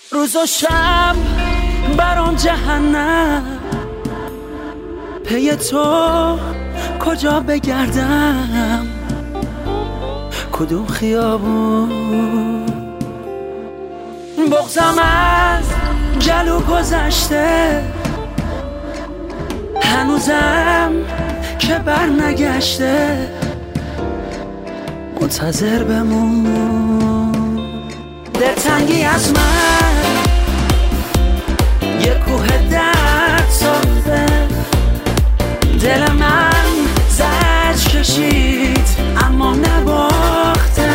روز و شب برام جهنم، پی تو کجا بگردم، کدوم خیابون. بغضم از گلو گذشته، هنوزم که بر نگشته، منتظر بمون. دلتنگی از من یه کوه درد ساخته، دل من زج کشید اما نباخته.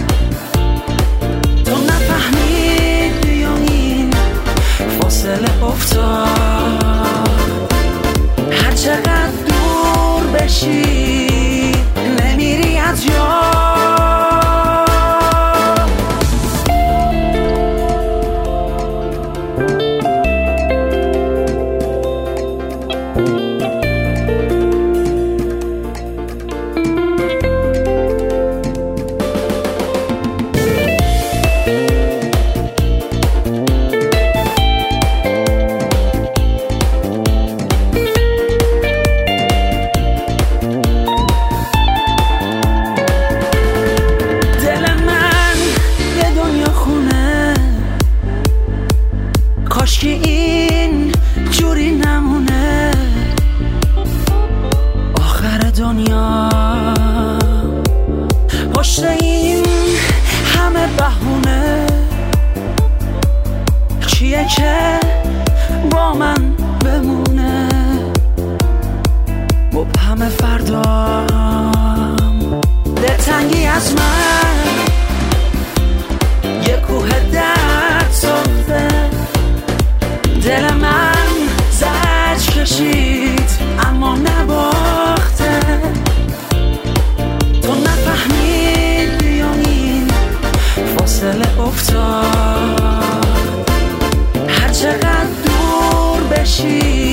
تو نفهمیدی و این فاصله افتاد، هر چقدر دور بشی نمیری از یاد. کاشکی این جوری نمونه آخر دنیا، پشت این همه بهونه کیه که با من بمونه. مبهم فردام دلتنگی از من یه کوه درد ساخته، دل من زج کشید اما نباخته. تو نفهمیدی و این فاصله افتاد، هر چقدر دور بشی